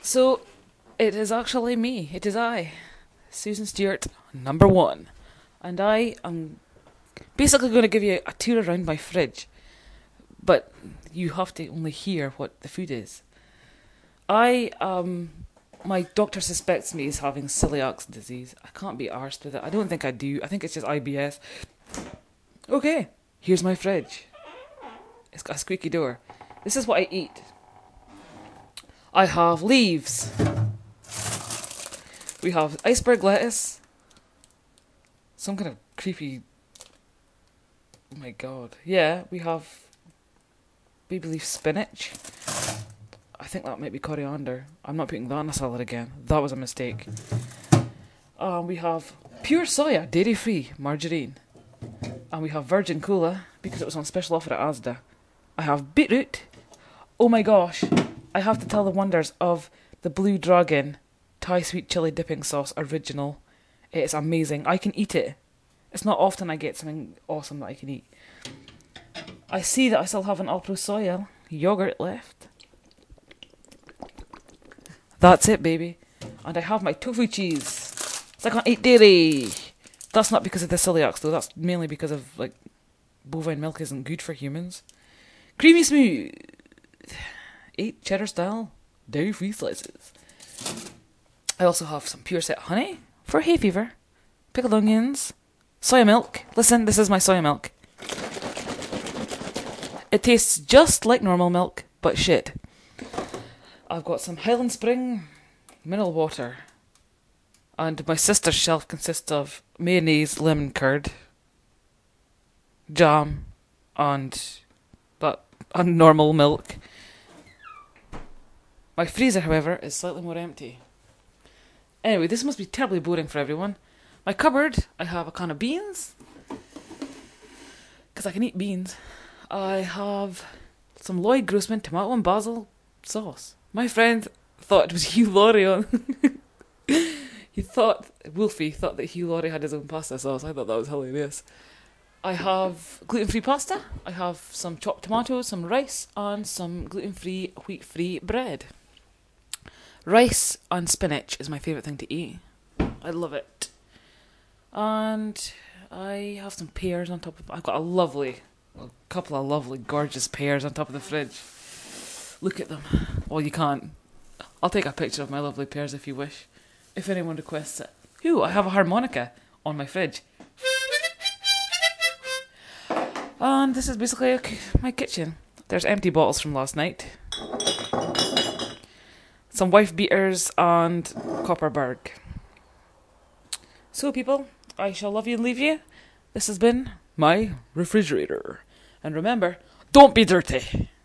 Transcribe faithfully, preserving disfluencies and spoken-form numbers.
So, it is actually me. It is I, Susan Stewart, number one. And I am basically going to give you a tour around my fridge. But you have to only hear what the food is. I, um, my doctor suspects me as having celiac disease. I can't be arsed with it. I don't think I do. I think it's just I B S. Okay, here's my fridge. It's got a squeaky door. This is what I eat. I have leaves. We have iceberg lettuce. Some kind of creepy... Oh my god. Yeah, we have baby leaf spinach. I think that might be coriander. I'm not putting that in a salad again. That was a mistake. Um, we have pure soya, dairy-free, margarine. And we have virgin cola, because it was on special offer at Asda. I have beetroot. Oh my gosh. I have to tell the wonders of the Blue Dragon Thai sweet chili dipping sauce original. It is amazing. I can eat it. It's not often I get something awesome that I can eat. I see that I still have an Alpro Soya yogurt left. That's it, baby. And I have my tofu cheese. So I can't eat dairy. That's not because of the celiac though. That's mainly because of, like, bovine milk isn't good for humans. Creamy smooth. Eight cheddar style dairy-free slices. I also have some pure set honey for hay fever. Pickled onions. Soya milk. Listen, this is my soya milk. It tastes just like normal milk, but shit. I've got some Highland Spring mineral water. And my sister's shelf consists of mayonnaise, lemon curd, jam, and that and normal milk. My freezer, however, is slightly more empty. Anyway, this must be terribly boring for everyone. My cupboard, I have a can of beans, because I can eat beans. I have some Lloyd Grossman tomato and basil sauce. My friend thought it was Hugh Laurie on... He thought, Wolfie thought that Hugh Laurie had his own pasta sauce. I thought that was hilarious. I have gluten-free pasta. I have some chopped tomatoes, some rice, and some gluten-free, wheat-free bread. Rice and spinach is my favourite thing to eat. I love it. And I have some pears on top of... I've got a lovely, a couple of lovely, gorgeous pears on top of the fridge. Look at them. Well, you can't. I'll take a picture of my lovely pears if you wish. If anyone requests it. Ooh, I have a harmonica on my fridge. And this is basically my kitchen. There's empty bottles from last night. Some wife beaters and Copperberg. So people, I shall love you and leave you. This has been my refrigerator. And remember, don't be dirty.